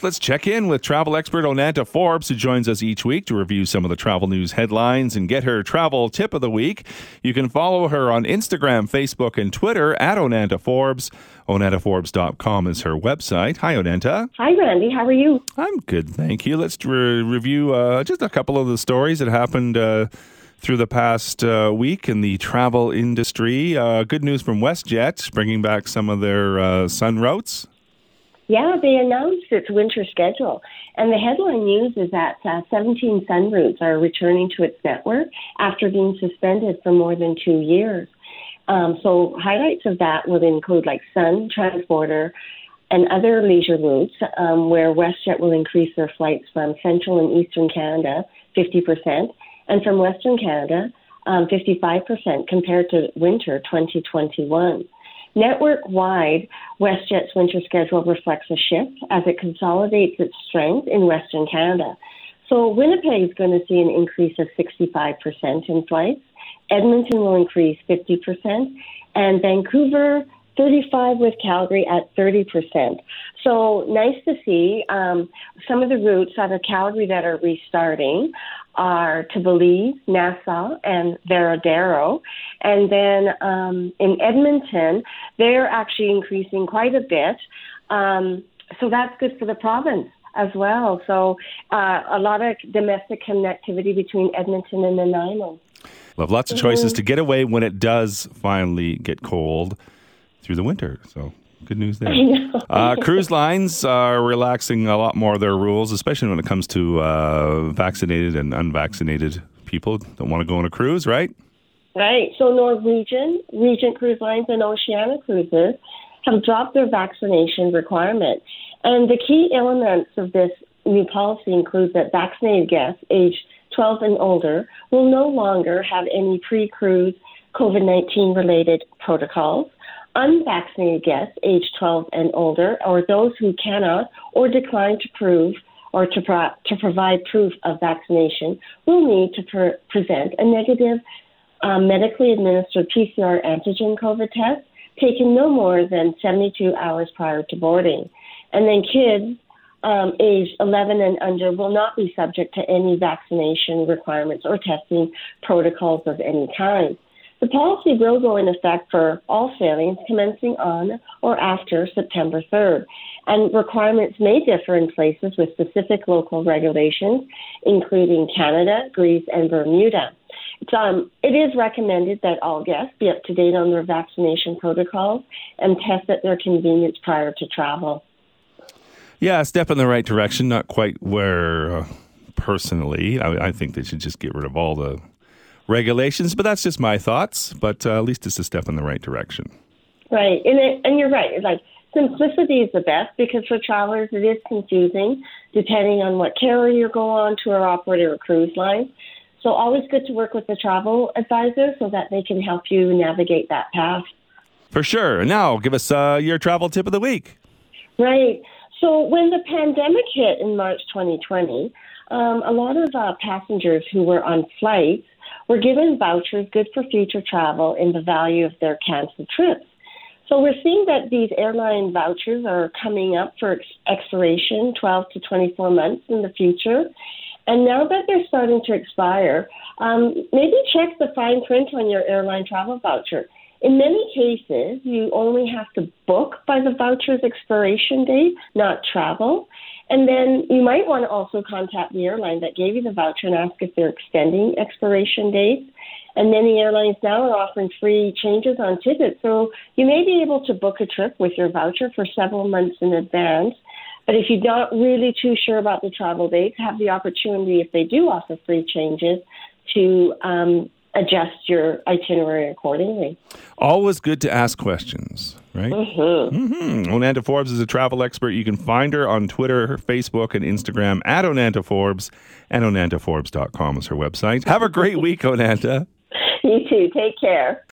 Let's check in with travel expert Onanta Forbes, who joins us each week to review some of the travel news headlines and get her travel tip of the week. You can follow her on Instagram, Facebook, and Twitter at Onanta Forbes. OnantaForbes.com is her website. Hi, Onanta. Hi, Randy. How are you? I'm good, thank you. Let's review just a couple of the stories that happened through the past week in the travel industry. Good news from WestJet, bringing back some of their sun routes. Yeah, they announced its winter schedule. And the headline news is that 17 sun routes are returning to its network after being suspended for more than 2 years. So highlights of that would include like Sun, Transporter, and other leisure routes where WestJet will increase their flights from Central and Eastern Canada 50%, and from Western Canada 55% compared to winter 2021. Network-wide, WestJet's winter schedule reflects a shift as it consolidates its strength in Western Canada. So Winnipeg is going to see an increase of 65% in flights. Edmonton will increase 50%, and Vancouver 35% with Calgary at 30%. So nice to see. Some of the routes out of Calgary that are restarting are to Belize, Nassau, and Varadero. And then in Edmonton, they're actually increasing quite a bit. So that's good for the province as well. So a lot of domestic connectivity between Edmonton and the Nanaimo. We'll have lots of choices to get away when it does finally get cold through the winter. So good news there. Cruise lines are relaxing a lot more of their rules, especially when it comes to vaccinated and unvaccinated people. Don't want to go on a cruise, right? Right. So Norwegian, Regent Cruise Lines, and Oceania Cruises have dropped their vaccination requirement. And the key elements of this new policy include that vaccinated guests aged 12 and older will no longer have any pre-cruise COVID-19 related protocols. Unvaccinated guests aged 12 and older, or those who cannot or decline to prove or to provide proof of vaccination, will need to present a negative medically administered PCR antigen COVID test taken no more than 72 hours prior to boarding. And then kids aged 11 and under will not be subject to any vaccination requirements or testing protocols of any kind. The policy will go in effect for all sailings commencing on or after September 3rd, and requirements may differ in places with specific local regulations, including Canada, Greece, and Bermuda. It is recommended that all guests be up to date on their vaccination protocols and test at their convenience prior to travel. Yeah, a step in the right direction, not quite where, personally, I think they should just get rid of all the regulations, but that's just my thoughts. But at least it's a step in the right direction. Right, and you're right. It's like simplicity is the best because for travelers it is confusing depending on what carrier you go on, tour operator or cruise line. So always good to work with the travel advisor so that they can help you navigate that path. For sure. Now, give us your travel tip of the week. Right. So when the pandemic hit in March 2020, a lot of passengers who were on flights were given vouchers good for future travel in the value of their canceled trips. So we're seeing that these airline vouchers are coming up for expiration 12 to 24 months in the future. And now that they're starting to expire, maybe check the fine print on your airline travel voucher. In many cases, you only have to book by the voucher's expiration date, not travel. And then you might want to also contact the airline that gave you the voucher and ask if they're extending expiration dates. And many airlines now are offering free changes on tickets. So you may be able to book a trip with your voucher for several months in advance. But if you're not really too sure about the travel dates, have the opportunity, if they do offer free changes, to adjust your itinerary accordingly. Always good to ask questions, right? Onanta Forbes is a travel expert. You can find her on Twitter, Facebook, and Instagram at Onanta Forbes, and OnantaForbes.com is her website. Have a great week, Onanta. You too. Take care.